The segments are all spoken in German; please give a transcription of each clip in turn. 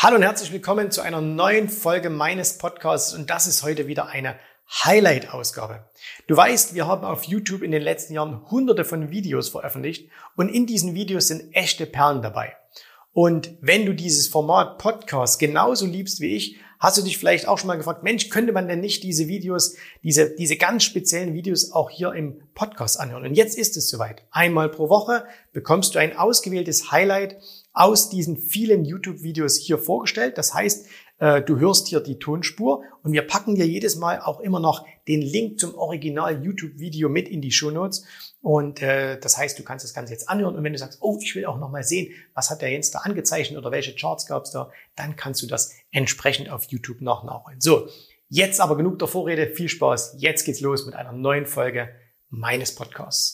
Hallo und herzlich willkommen zu einer neuen Folge meines Podcasts und das ist heute wieder eine Highlight-Ausgabe. Du weißt, wir haben auf YouTube in den letzten Jahren hunderte von Videos veröffentlicht und in diesen Videos sind echte Perlen dabei. Und wenn du dieses Format Podcast genauso liebst wie ich, hast du dich vielleicht auch schon mal gefragt, Mensch, könnte man denn nicht diese Videos, diese ganz speziellen Videos auch hier im Podcast anhören? Und jetzt ist es soweit. Einmal pro Woche bekommst du ein ausgewähltes Highlight aus diesen vielen YouTube-Videos hier vorgestellt. Das heißt, du hörst hier die Tonspur und wir packen dir jedes Mal auch immer noch den Link zum Original-YouTube-Video mit in die Shownotes. Und das heißt, du kannst das Ganze jetzt anhören und wenn du sagst, oh, ich will auch noch mal sehen, was hat der Jens da angezeichnet oder welche Charts gab es da, dann kannst du das entsprechend auf YouTube noch nachholen. So, jetzt aber genug der Vorrede, viel Spaß. Jetzt geht's los mit einer neuen Folge meines Podcasts.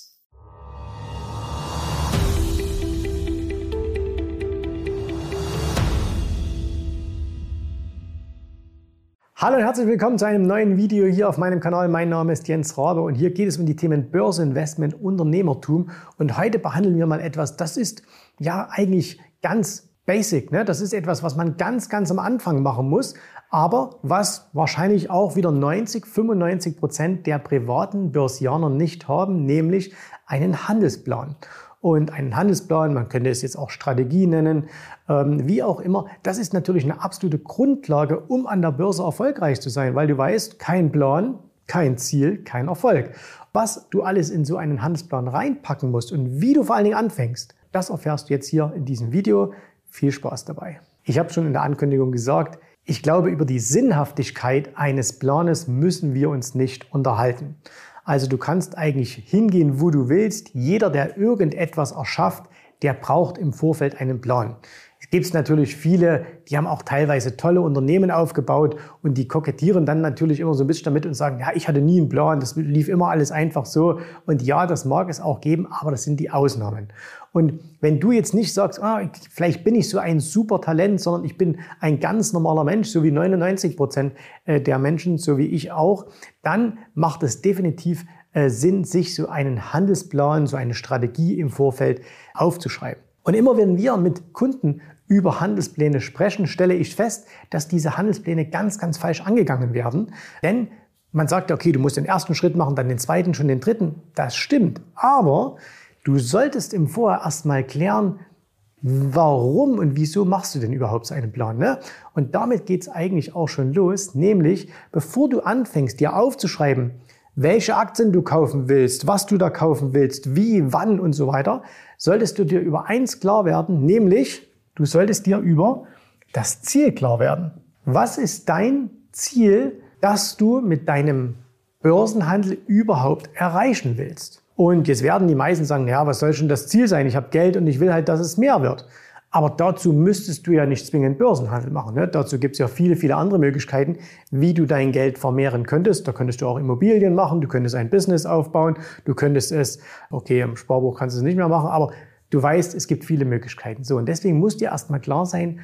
Hallo und herzlich willkommen zu einem neuen Video hier auf meinem Kanal. Mein Name ist Jens Rabe und hier geht es um die Themen Börse, Investment, Unternehmertum. Und heute behandeln wir mal etwas, das ist ja eigentlich ganz basic, ne? Das ist etwas, was man ganz am Anfang machen muss, aber was wahrscheinlich auch wieder 95% der privaten Börsianer nicht haben, nämlich einen Handelsplan. Und einen Handelsplan, man könnte es jetzt auch Strategie nennen, wie auch immer, das ist natürlich eine absolute Grundlage, um an der Börse erfolgreich zu sein, weil du weißt, kein Plan, kein Ziel, kein Erfolg. Was du alles in so einen Handelsplan reinpacken musst und wie du vor allen Dingen anfängst, das erfährst du jetzt hier in diesem Video. Viel Spaß dabei. Ich habe schon in der Ankündigung gesagt, ich glaube, über die Sinnhaftigkeit eines Planes müssen wir uns nicht unterhalten. Also du kannst eigentlich hingehen, wo du willst. Jeder, der irgendetwas erschafft, der braucht im Vorfeld einen Plan. Es gibt natürlich viele, die haben auch teilweise tolle Unternehmen aufgebaut und die kokettieren dann natürlich immer so ein bisschen damit und sagen, ja, ich hatte nie einen Plan, das lief immer alles einfach so. Und ja, das mag es auch geben, aber das sind die Ausnahmen. Und wenn du jetzt nicht sagst, vielleicht bin ich so ein super Talent, sondern ich bin ein ganz normaler Mensch, so wie 99% der Menschen, so wie ich auch, dann macht es definitiv Sinn, sich so einen Handelsplan, so eine Strategie im Vorfeld aufzuschreiben. Und immer wenn wir mit Kunden über Handelspläne sprechen, stelle ich fest, dass diese Handelspläne ganz falsch angegangen werden. Denn man sagt, okay, du musst den ersten Schritt machen, dann den zweiten, schon den dritten. Das stimmt. Aber du solltest im Vorher erstmal klären, warum und wieso machst du denn überhaupt so einen Plan, ne? Und damit geht es eigentlich auch schon los, nämlich bevor du anfängst, dir aufzuschreiben, welche Aktien du kaufen willst, was du da kaufen willst, wie, wann und so weiter, solltest du dir über eins klar werden, nämlich du solltest dir über das Ziel klar werden. Was ist dein Ziel, das du mit deinem Börsenhandel überhaupt erreichen willst? Und jetzt werden die meisten sagen, ja, was soll schon das Ziel sein? Ich habe Geld und ich will halt, dass es mehr wird. Aber dazu müsstest du ja nicht zwingend Börsenhandel machen, ne? Dazu gibt es ja viele andere Möglichkeiten, wie du dein Geld vermehren könntest. Da könntest du auch Immobilien machen, du könntest ein Business aufbauen, du könntest es, okay, im Sparbuch kannst du es nicht mehr machen, aber du weißt, es gibt viele Möglichkeiten. So, und deswegen muss dir erstmal klar sein,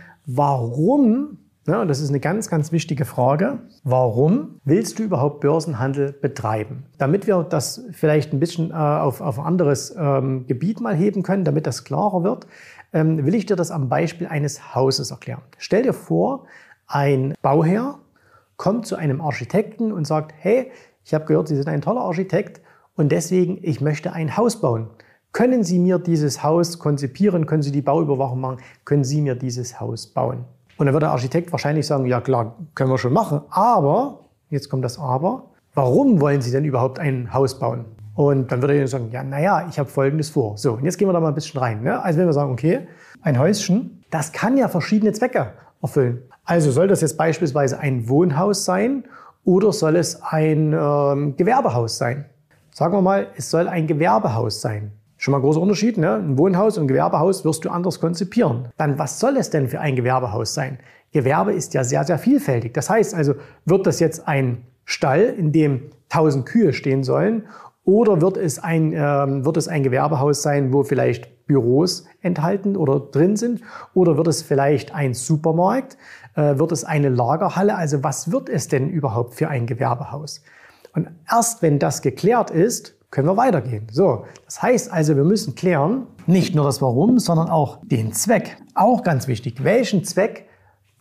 warum, ne, und das ist eine ganz wichtige Frage, warum willst du überhaupt Börsenhandel betreiben? Damit wir das vielleicht ein bisschen auf ein anderes Gebiet mal heben können, damit das klarer wird, will ich dir das am Beispiel eines Hauses erklären. Stell dir vor, ein Bauherr kommt zu einem Architekten und sagt, hey, ich habe gehört, Sie sind ein toller Architekt und deswegen, ich möchte ein Haus bauen. Können Sie mir dieses Haus konzipieren? Können Sie die Bauüberwachung machen? Können Sie mir dieses Haus bauen? Und dann wird der Architekt wahrscheinlich sagen, ja klar, können wir schon machen, aber, jetzt kommt das Aber, warum wollen Sie denn überhaupt ein Haus bauen? Und dann würde er sagen, ja, naja, ich habe Folgendes vor. So, und jetzt gehen wir da mal ein bisschen rein, ne? Also wenn wir sagen, okay, ein Häuschen, das kann ja verschiedene Zwecke erfüllen. Also soll das jetzt beispielsweise ein Wohnhaus sein oder soll es ein Gewerbehaus sein? Sagen wir mal, es soll ein Gewerbehaus sein. Schon mal ein großer Unterschied, ne? Ein Wohnhaus und ein Gewerbehaus wirst du anders konzipieren. Dann, was soll es denn für ein Gewerbehaus sein? Gewerbe ist ja sehr vielfältig. Das heißt also, wird das jetzt ein Stall, in dem 1000 Kühe stehen sollen, oder wird es ein Gewerbehaus sein, wo vielleicht Büros enthalten oder drin sind? Oder wird es vielleicht ein Supermarkt? Wird es eine Lagerhalle? Also was wird es denn überhaupt für ein Gewerbehaus? Und erst wenn das geklärt ist, können wir weitergehen. So, das heißt also, wir müssen klären, nicht nur das Warum, sondern auch den Zweck. Auch ganz wichtig. Welchen Zweck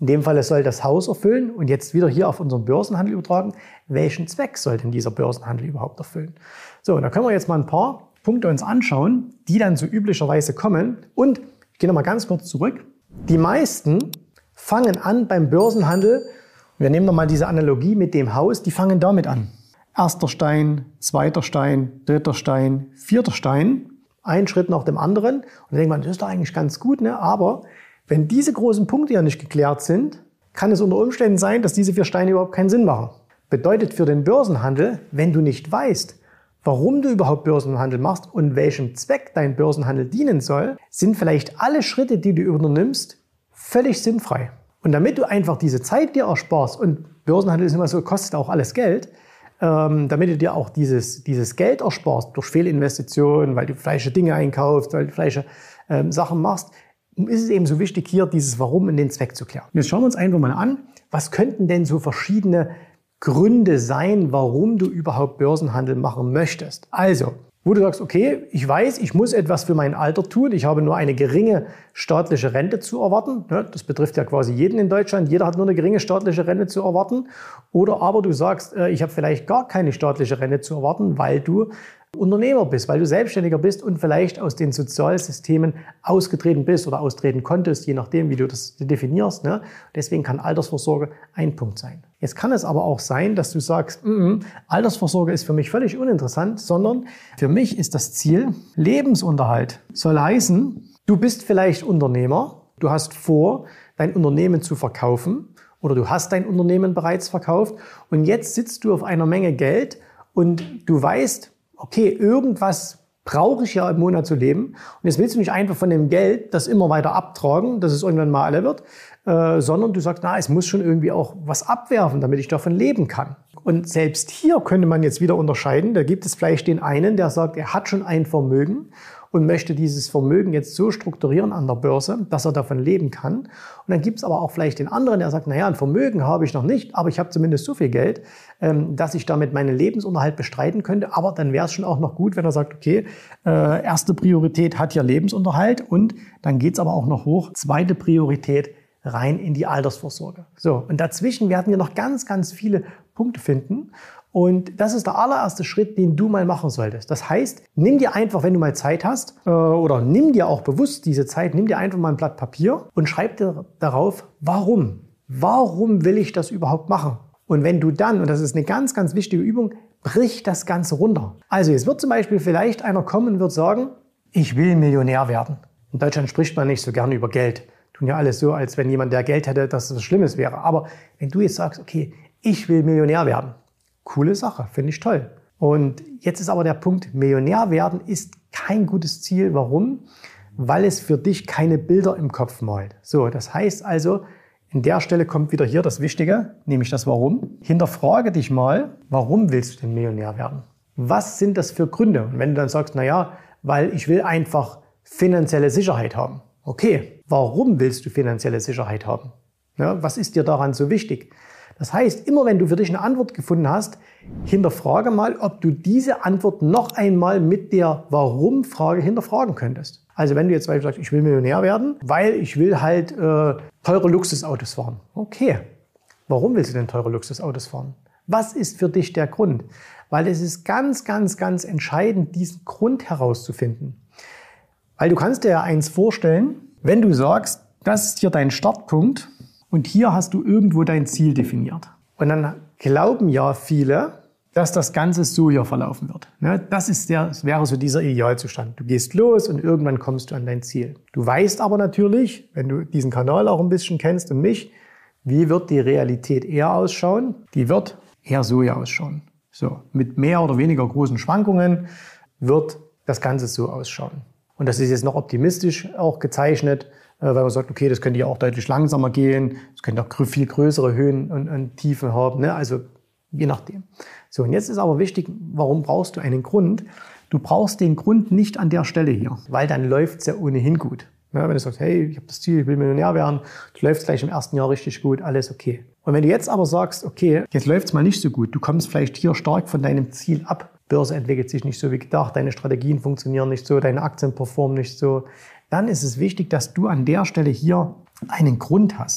In dem Fall soll das Haus erfüllen und jetzt wieder hier auf unseren Börsenhandel übertragen. Welchen Zweck soll denn dieser Börsenhandel überhaupt erfüllen? So, und da können wir jetzt mal ein paar Punkte uns anschauen, die dann so üblicherweise kommen. Und ich gehe nochmal ganz kurz zurück. Die meisten fangen an beim Börsenhandel. Wir nehmen nochmal diese Analogie mit dem Haus. Die fangen damit an. Erster Stein, zweiter Stein, dritter Stein, vierter Stein. Ein Schritt nach dem anderen. Und dann denkt man, das ist doch eigentlich ganz gut, ne? Aber wenn diese großen Punkte ja nicht geklärt sind, kann es unter Umständen sein, dass diese 4 Steine überhaupt keinen Sinn machen. Bedeutet für den Börsenhandel, wenn du nicht weißt, warum du überhaupt Börsenhandel machst und welchem Zweck dein Börsenhandel dienen soll, sind vielleicht alle Schritte, die du übernimmst, völlig sinnfrei. Und damit du einfach diese Zeit dir ersparst, und Börsenhandel ist immer so, kostet auch alles Geld, damit du dir auch dieses Geld ersparst durch Fehlinvestitionen, weil du falsche Dinge einkaufst, weil du falsche Sachen machst, ist es eben so wichtig, hier dieses Warum und den Zweck zu klären. Jetzt schauen wir uns einfach mal an, was könnten denn so verschiedene Gründe sein, warum du überhaupt Börsenhandel machen möchtest. Also, wo du sagst, okay, ich weiß, ich muss etwas für mein Alter tun, ich habe nur eine geringe staatliche Rente zu erwarten. Das betrifft ja quasi jeden in Deutschland, jeder hat nur eine geringe staatliche Rente zu erwarten. Oder aber du sagst, ich habe vielleicht gar keine staatliche Rente zu erwarten, weil du Unternehmer bist, weil du Selbstständiger bist und vielleicht aus den Sozialsystemen ausgetreten bist oder austreten konntest, je nachdem, wie du das definierst. Ne? Deswegen kann Altersvorsorge ein Punkt sein. Jetzt kann es aber auch sein, dass du sagst, Altersvorsorge ist für mich völlig uninteressant, sondern für mich ist das Ziel Lebensunterhalt. Soll heißen, du bist vielleicht Unternehmer, du hast vor, dein Unternehmen zu verkaufen oder du hast dein Unternehmen bereits verkauft und jetzt sitzt du auf einer Menge Geld und du weißt, okay, irgendwas brauche ich ja im Monat zu leben. Und jetzt willst du nicht einfach von dem Geld das immer weiter abtragen, dass es irgendwann mal alle wird, sondern du sagst, es muss schon irgendwie auch was abwerfen, damit ich davon leben kann. Und selbst hier könnte man jetzt wieder unterscheiden. Da gibt es vielleicht den einen, der sagt, er hat schon ein Vermögen und möchte dieses Vermögen jetzt so strukturieren an der Börse, dass er davon leben kann. Und dann gibt es aber auch vielleicht den anderen, der sagt, ein Vermögen habe ich noch nicht, aber ich habe zumindest so viel Geld, dass ich damit meinen Lebensunterhalt bestreiten könnte. Aber dann wäre es schon auch noch gut, wenn er sagt, okay, erste Priorität hat ja Lebensunterhalt und dann geht es aber auch noch hoch, zweite Priorität rein in die Altersvorsorge. So, und dazwischen werden wir noch ganz, ganz viele Punkte finden. Und das ist der allererste Schritt, den du mal machen solltest. Das heißt, nimm dir einfach, wenn du mal Zeit hast, oder nimm dir auch bewusst diese Zeit, nimm dir einfach mal ein Blatt Papier und schreib dir darauf, warum? Warum will ich das überhaupt machen? Und wenn du dann, und das ist eine ganz, ganz wichtige Übung, brich das Ganze runter. Also jetzt wird zum Beispiel vielleicht einer kommen und wird sagen, ich will Millionär werden. In Deutschland spricht man nicht so gerne über Geld. Tun ja alles so, als wenn jemand, der Geld hätte, dass das was Schlimmes wäre. Aber wenn du jetzt sagst, okay, ich will Millionär werden, coole Sache, finde ich toll. Und jetzt ist aber der Punkt, Millionär werden ist kein gutes Ziel. Warum? Weil es für dich keine Bilder im Kopf malt. So, das heißt also, in der Stelle kommt wieder hier das Wichtige, nämlich das Warum. Hinterfrage dich mal, warum willst du denn Millionär werden? Was sind das für Gründe? Und wenn du dann sagst, weil ich will einfach finanzielle Sicherheit haben. Okay, warum willst du finanzielle Sicherheit haben? Ja, was ist dir daran so wichtig? Das heißt, immer wenn du für dich eine Antwort gefunden hast, hinterfrage mal, ob du diese Antwort noch einmal mit der Warum-Frage hinterfragen könntest. Also wenn du jetzt sagst, ich will Millionär werden, weil ich will halt teure Luxusautos fahren. Okay, warum willst du denn teure Luxusautos fahren? Was ist für dich der Grund? Weil es ist ganz, ganz, ganz entscheidend, diesen Grund herauszufinden. Weil du kannst dir ja eins vorstellen, wenn du sagst, das ist hier dein Startpunkt und hier hast du irgendwo dein Ziel definiert. Und dann glauben ja viele, dass das Ganze so hier verlaufen wird. Das wäre so dieser Idealzustand. Du gehst los und irgendwann kommst du an dein Ziel. Du weißt aber natürlich, wenn du diesen Kanal auch ein bisschen kennst und mich, wie wird die Realität eher ausschauen? Die wird eher so hier ausschauen. So, mit mehr oder weniger großen Schwankungen wird das Ganze so ausschauen. Und das ist jetzt noch optimistisch auch gezeichnet, weil man sagt, okay, das könnte ja auch deutlich langsamer gehen, es könnte auch viel größere Höhen und Tiefen haben, also je nachdem. So, und jetzt ist aber wichtig, warum brauchst du einen Grund? Du brauchst den Grund nicht an der Stelle hier, weil dann läuft es ja ohnehin gut. Ja, wenn du sagst, hey, ich habe das Ziel, ich will Millionär werden, du läufst gleich im ersten Jahr richtig gut, alles okay. Und wenn du jetzt aber sagst, okay, jetzt läuft es mal nicht so gut, du kommst vielleicht hier stark von deinem Ziel ab, Börse entwickelt sich nicht so wie gedacht, deine Strategien funktionieren nicht so, deine Aktien performen nicht so, dann ist es wichtig, dass du an der Stelle hier einen Grund hast.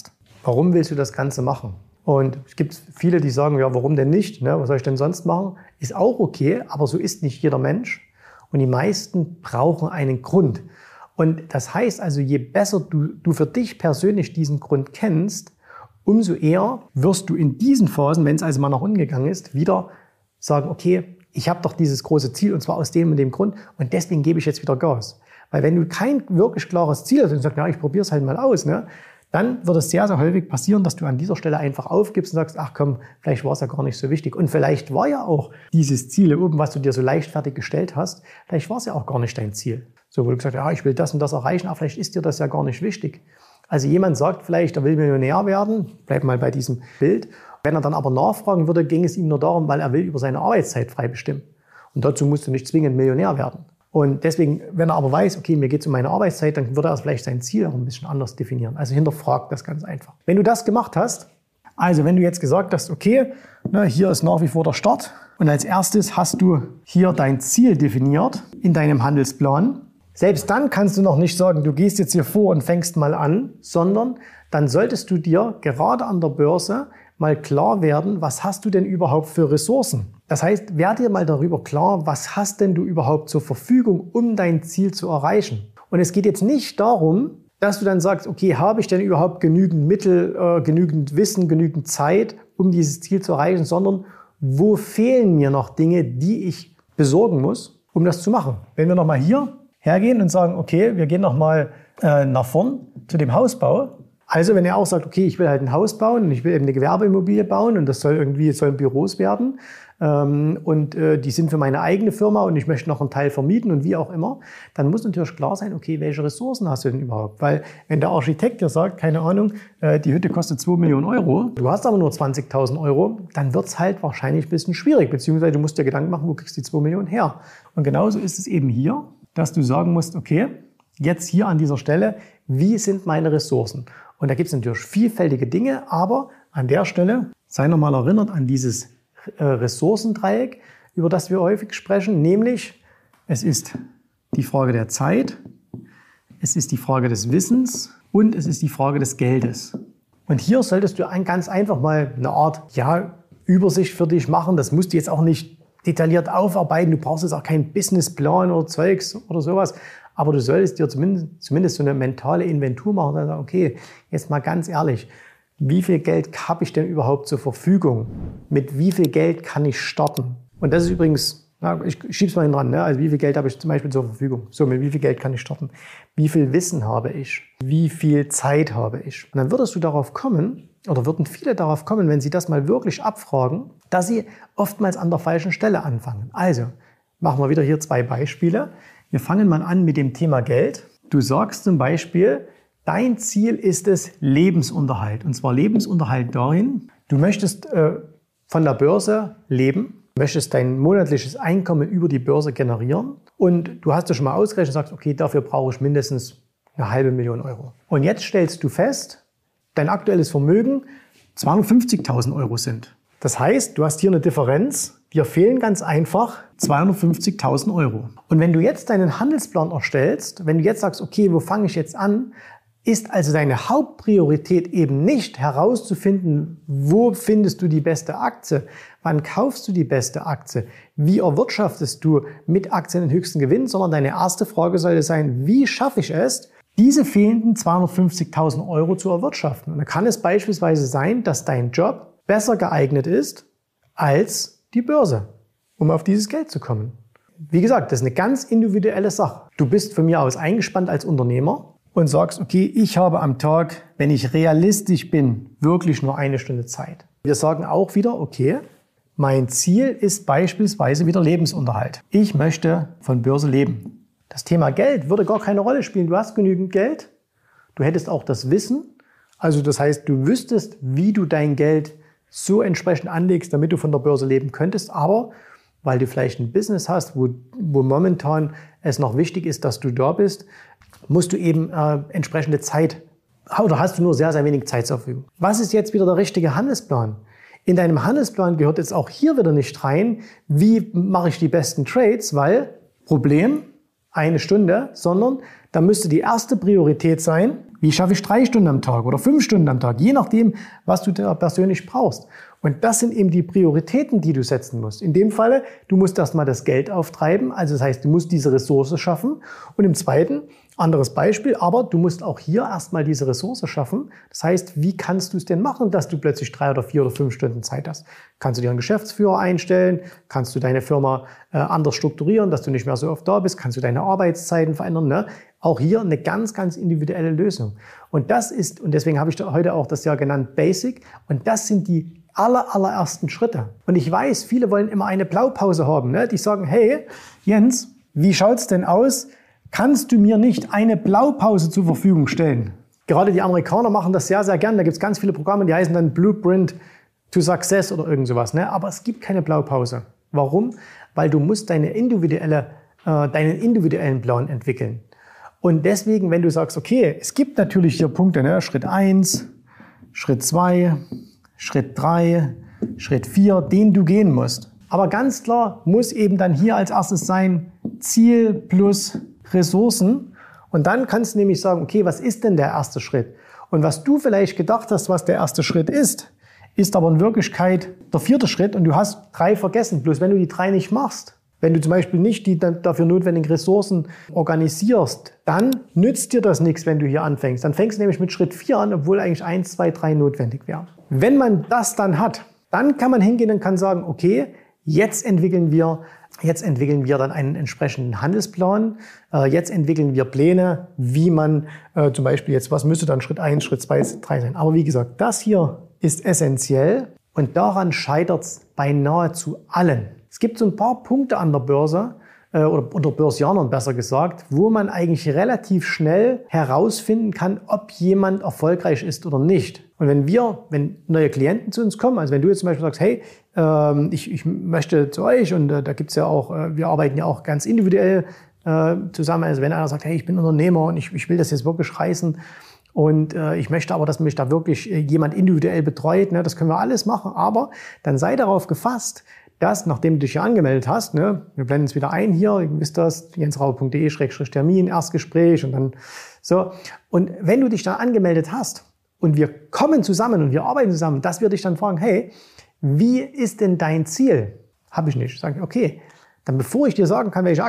Warum willst du das Ganze machen? Und es gibt viele, die sagen, ja, warum denn nicht? Ne? Was soll ich denn sonst machen? Ist auch okay, aber so ist nicht jeder Mensch. Und die meisten brauchen einen Grund. Und das heißt also, je besser du für dich persönlich diesen Grund kennst, umso eher wirst du in diesen Phasen, wenn es also mal nach unten gegangen ist, wieder sagen, okay, ich habe doch dieses große Ziel und zwar aus dem und dem Grund und deswegen gebe ich jetzt wieder Gas. Weil wenn du kein wirklich klares Ziel hast und sagst, ja, ich probiere es halt mal aus, ne, dann wird es sehr, sehr häufig passieren, dass du an dieser Stelle einfach aufgibst und sagst, ach komm, vielleicht war es ja gar nicht so wichtig. Und vielleicht war ja auch dieses Ziel oben, was du dir so leichtfertig gestellt hast, vielleicht war es ja auch gar nicht dein Ziel. So, wo du gesagt hast, ja, ich will das und das erreichen, aber vielleicht ist dir das ja gar nicht wichtig. Also jemand sagt vielleicht, er will Millionär werden, bleib mal bei diesem Bild. Wenn er dann aber nachfragen würde, ging es ihm nur darum, weil er will über seine Arbeitszeit frei bestimmen. Und dazu musst du nicht zwingend Millionär werden. Und deswegen, wenn er aber weiß, okay, mir geht es um meine Arbeitszeit, dann würde er vielleicht sein Ziel auch ein bisschen anders definieren. Also hinterfragt das ganz einfach. Wenn du das gemacht hast, also wenn du jetzt gesagt hast, okay, hier ist nach wie vor der Start und als erstes hast du hier dein Ziel definiert in deinem Handelsplan. Selbst dann kannst du noch nicht sagen, du gehst jetzt hier vor und fängst mal an, sondern dann solltest du dir gerade an der Börse mal klar werden, was hast du denn überhaupt für Ressourcen? Das heißt, werde dir mal darüber klar, was hast denn du überhaupt zur Verfügung, um dein Ziel zu erreichen? Und es geht jetzt nicht darum, dass du dann sagst, okay, habe ich denn überhaupt genügend Mittel, genügend Wissen, genügend Zeit, um dieses Ziel zu erreichen, sondern wo fehlen mir noch Dinge, die ich besorgen muss, um das zu machen? Wenn wir nochmal hier hergehen und sagen, okay, wir gehen nochmal nach vorn zu dem Hausbau. Also wenn er auch sagt, okay, ich will halt ein Haus bauen und ich will eben eine Gewerbeimmobilie bauen und das sollen Büros werden und die sind für meine eigene Firma und ich möchte noch einen Teil vermieten und wie auch immer, dann muss natürlich klar sein, okay, welche Ressourcen hast du denn überhaupt? Weil wenn der Architekt dir sagt, keine Ahnung, die Hütte kostet 2 Millionen Euro, du hast aber nur 20.000 Euro, dann wird es halt wahrscheinlich ein bisschen schwierig, beziehungsweise du musst dir Gedanken machen, wo kriegst du die 2 Millionen her? Und genauso ist es eben hier, dass du sagen musst, okay, jetzt hier an dieser Stelle, wie sind meine Ressourcen? Und da gibt es natürlich vielfältige Dinge, aber an der Stelle sei nochmal erinnert an dieses Ressourcendreieck, über das wir häufig sprechen, nämlich es ist die Frage der Zeit, es ist die Frage des Wissens und es ist die Frage des Geldes. Und hier solltest du ganz einfach mal eine Art Übersicht für dich machen. Das musst du jetzt auch nicht detailliert aufarbeiten. Du brauchst jetzt auch keinen Businessplan oder Zeugs oder sowas. Aber du solltest dir zumindest so eine mentale Inventur machen und sagen, okay, jetzt mal ganz ehrlich, wie viel Geld habe ich denn überhaupt zur Verfügung? Mit wie viel Geld kann ich starten? Und das ist übrigens, ich schiebe es mal hin dran, ne? Also wie viel Geld habe ich zum Beispiel zur Verfügung? So, mit wie viel Geld kann ich starten? Wie viel Wissen habe ich? Wie viel Zeit habe ich? Und dann würdest du darauf kommen, oder würden viele darauf kommen, wenn sie das mal wirklich abfragen, dass sie oftmals an der falschen Stelle anfangen. Also, machen wir wieder hier 2 Beispiele. Wir fangen mal an mit dem Thema Geld. Du sagst zum Beispiel, dein Ziel ist es Lebensunterhalt. Und zwar Lebensunterhalt darin, du möchtest von der Börse leben, möchtest dein monatliches Einkommen über die Börse generieren und du hast dir schon mal ausgerechnet und sagst, okay, dafür brauche ich mindestens 500.000 Euro. Und jetzt stellst du fest, dein aktuelles Vermögen 250.000 Euro sind. Das heißt, du hast hier eine Differenz, dir fehlen ganz einfach 250.000 Euro. Und wenn du jetzt deinen Handelsplan erstellst, wenn du jetzt sagst, okay, wo fange ich jetzt an, ist also deine Hauptpriorität eben nicht herauszufinden, wo findest du die beste Aktie, wann kaufst du die beste Aktie, wie erwirtschaftest du mit Aktien den höchsten Gewinn, sondern deine erste Frage sollte sein, wie schaffe ich es, diese fehlenden 250.000 Euro zu erwirtschaften. Und da kann es beispielsweise sein, dass dein Job besser geeignet ist als die Börse, um auf dieses Geld zu kommen. Wie gesagt, das ist eine ganz individuelle Sache. Du bist von mir aus eingespannt als Unternehmer und sagst, okay, ich habe am Tag, wenn ich realistisch bin, wirklich nur 1 Stunde Zeit. Wir sagen auch wieder, okay, mein Ziel ist beispielsweise wieder Lebensunterhalt. Ich möchte von Börse leben. Das Thema Geld würde gar keine Rolle spielen. Du hast genügend Geld, du hättest auch das Wissen. Also das heißt, du wüsstest, wie du dein Geld so entsprechend anlegst, damit du von der Börse leben könntest. Aber weil du vielleicht ein Business hast, wo momentan es noch wichtig ist, dass du da bist, musst du eben entsprechende Zeit, oder hast du nur sehr, sehr wenig Zeit zur Verfügung. Was ist jetzt wieder der richtige Handelsplan? In deinem Handelsplan gehört jetzt auch hier wieder nicht rein, wie mache ich die besten Trades, weil Problem, 1 Stunde, sondern da müsste die erste Priorität sein, Wie schaffe ich 3 Stunden am Tag oder 5 Stunden am Tag? Je nachdem, was du da persönlich brauchst. Und das sind eben die Prioritäten, die du setzen musst. In dem Falle, du musst erstmal das Geld auftreiben. Also das heißt, du musst diese Ressource schaffen. Und im Zweiten, anderes Beispiel, aber du musst auch hier erstmal diese Ressource schaffen. Das heißt, wie kannst du es denn machen, dass du plötzlich 3 oder 4 oder 5 Stunden Zeit hast? Kannst du dir einen Geschäftsführer einstellen? Kannst du deine Firma anders strukturieren, dass du nicht mehr so oft da bist? Kannst du deine Arbeitszeiten verändern? Ne? Auch hier eine ganz, ganz individuelle Lösung. Und das ist, und deswegen habe ich heute auch das Jahr genannt Basic. Und das sind die allerersten Schritte. Und ich weiß, viele wollen immer eine Blaupause haben. Ne? Die sagen, hey, Jens, wie schaut's denn aus? Kannst du mir nicht eine Blaupause zur Verfügung stellen? Gerade die Amerikaner machen das sehr, sehr gern. Da gibt es ganz viele Programme, die heißen dann Blueprint to Success oder irgend sowas. Ne? Aber es gibt keine Blaupause. Warum? Weil du musst deinen individuellen Plan entwickeln. Und deswegen, wenn du sagst, okay, es gibt natürlich hier Punkte, ne? Schritt 1, Schritt 2, Schritt 3, Schritt 4, den du gehen musst. Aber ganz klar muss eben dann hier als erstes sein Ziel plus Ressourcen. Und dann kannst du nämlich sagen, okay, was ist denn der erste Schritt? Und was du vielleicht gedacht hast, was der erste Schritt ist aber in Wirklichkeit der 4. Schritt und du hast 3 vergessen. Bloß wenn du die 3 nicht machst, wenn du zum Beispiel nicht die dafür notwendigen Ressourcen organisierst, dann nützt dir das nichts, wenn du hier anfängst. Dann fängst du nämlich mit Schritt 4 an, obwohl eigentlich 1, 2, 3 notwendig wären. Wenn man das dann hat, dann kann man hingehen und kann sagen, okay, jetzt entwickeln wir dann einen entsprechenden Handelsplan. Jetzt entwickeln wir Pläne, wie man zum Beispiel jetzt, was müsste dann Schritt 1, Schritt 2, 3 sein. Aber wie gesagt, das hier ist essentiell und daran scheitert es bei nahezu allen. Es gibt so ein paar Punkte an der Börse, oder unter Börsianern besser gesagt, wo man eigentlich relativ schnell herausfinden kann, ob jemand erfolgreich ist oder nicht. Und wenn neue Klienten zu uns kommen, also wenn du jetzt zum Beispiel sagst, hey, ich möchte zu euch und da gibt's ja auch, wir arbeiten ja auch ganz individuell zusammen. Also wenn einer sagt, hey, ich bin Unternehmer und ich will das jetzt wirklich reißen und ich möchte aber, dass mich da wirklich jemand individuell betreut, ne, das können wir alles machen, aber dann sei darauf gefasst, dass, nachdem du dich hier angemeldet hast, ne, wir blenden es wieder ein hier, ihr wisst das, jensraube.de/Termin, Erstgespräch und dann so. Und wenn du dich da angemeldet hast und wir kommen zusammen und wir arbeiten zusammen, dass wir dich dann fragen, hey, wie ist denn dein Ziel? Habe ich nicht. Sag ich, okay, dann bevor ich dir sagen kann, wie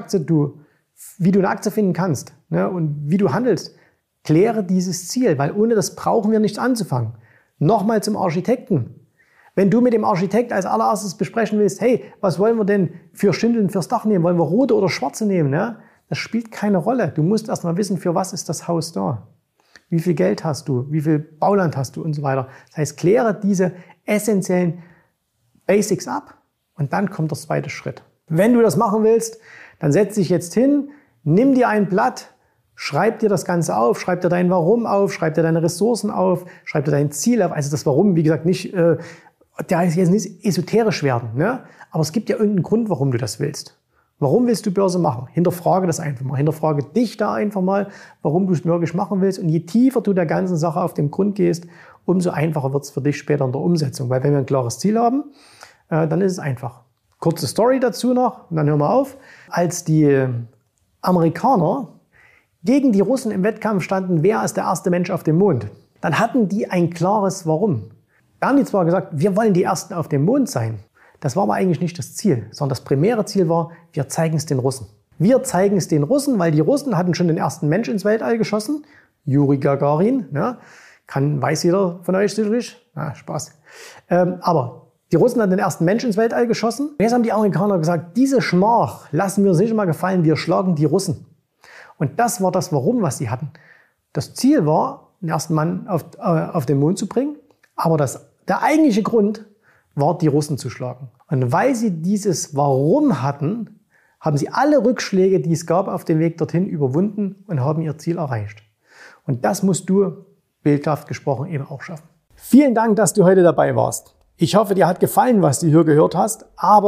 du eine Aktie finden kannst, ne, und wie du handelst, kläre dieses Ziel, weil ohne das brauchen wir nichts anzufangen. Nochmal zum Architekten. Wenn du mit dem Architekt als allererstes besprechen willst, hey, was wollen wir denn für Schindeln fürs Dach nehmen? Wollen wir rote oder schwarze nehmen? Ne? Das spielt keine Rolle. Du musst erst mal wissen, für was ist das Haus da? Wie viel Geld hast du? Wie viel Bauland hast du? Und so weiter. Das heißt, kläre diese essentiellen Basics ab und dann kommt der 2. Schritt. Wenn du das machen willst, dann setz dich jetzt hin, nimm dir ein Blatt, schreib dir das Ganze auf, schreib dir dein Warum auf, schreib dir deine Ressourcen auf, schreib dir dein Ziel auf. Also das Warum, wie gesagt, nicht... der heißt jetzt nicht esoterisch werden, ne? Aber es gibt ja irgendeinen Grund, warum du das willst. Warum willst du Börse machen? Hinterfrage das einfach mal. Hinterfrage dich da einfach mal, warum du es wirklich machen willst. Und je tiefer du der ganzen Sache auf den Grund gehst, umso einfacher wird es für dich später in der Umsetzung. Weil wenn wir ein klares Ziel haben, dann ist es einfach. Kurze Story dazu noch und dann hören wir auf. Als die Amerikaner gegen die Russen im Wettkampf standen, wer ist der erste Mensch auf dem Mond, dann hatten die ein klares Warum. Da haben die zwar gesagt, wir wollen die Ersten auf dem Mond sein. Das war aber eigentlich nicht das Ziel, sondern das primäre Ziel war, wir zeigen es den Russen. Wir zeigen es den Russen, weil die Russen hatten schon den ersten Mensch ins Weltall geschossen. Juri Gagarin, ja, weiß jeder von euch sicherlich. Spaß. Aber die Russen hatten den ersten Mensch ins Weltall geschossen. Und jetzt haben die Amerikaner gesagt, diese Schmach lassen wir uns nicht mal gefallen, wir schlagen die Russen. Und das war das Warum, was sie hatten. Das Ziel war, den ersten Mann auf den Mond zu bringen. Aber der eigentliche Grund war, die Russen zu schlagen. Und weil sie dieses Warum hatten, haben sie alle Rückschläge, die es gab, auf dem Weg dorthin überwunden und haben ihr Ziel erreicht. Und das musst du, bildhaft gesprochen, eben auch schaffen. Vielen Dank, dass du heute dabei warst. Ich hoffe, dir hat gefallen, was du hier gehört hast. Aber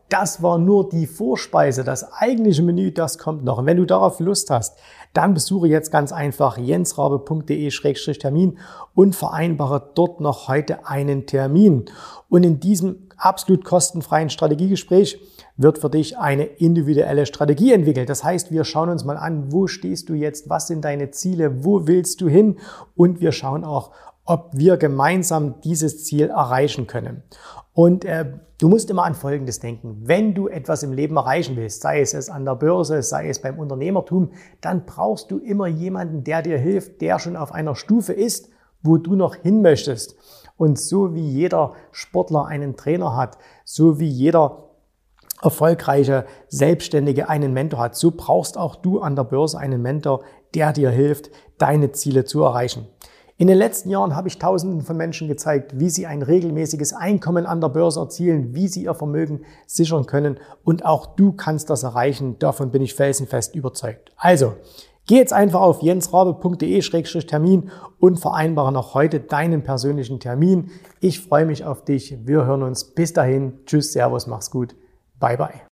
das war nur die Vorspeise. Das eigentliche Menü, das kommt noch. Und wenn du darauf Lust hast, dann besuche jetzt ganz einfach jensrabe.de/termin und vereinbare dort noch heute einen Termin. Und in diesem absolut kostenfreien Strategiegespräch wird für dich eine individuelle Strategie entwickelt. Das heißt, wir schauen uns mal an, wo stehst du jetzt, was sind deine Ziele, wo willst du hin, und wir schauen auch, ob wir gemeinsam dieses Ziel erreichen können. Und du musst immer an Folgendes denken: Wenn du etwas im Leben erreichen willst, sei es an der Börse, sei es beim Unternehmertum, dann brauchst du immer jemanden, der dir hilft, der schon auf einer Stufe ist, wo du noch hin möchtest. Und so wie jeder Sportler einen Trainer hat, so wie jeder erfolgreiche Selbstständige einen Mentor hat, so brauchst auch du an der Börse einen Mentor, der dir hilft, deine Ziele zu erreichen. In den letzten Jahren habe ich Tausenden von Menschen gezeigt, wie sie ein regelmäßiges Einkommen an der Börse erzielen, wie sie ihr Vermögen sichern können, und auch du kannst das erreichen. Davon bin ich felsenfest überzeugt. Also, geh jetzt einfach auf jensrabe.de/termin und vereinbare noch heute deinen persönlichen Termin. Ich freue mich auf dich. Wir hören uns. Bis dahin. Tschüss, Servus, mach's gut. Bye, bye.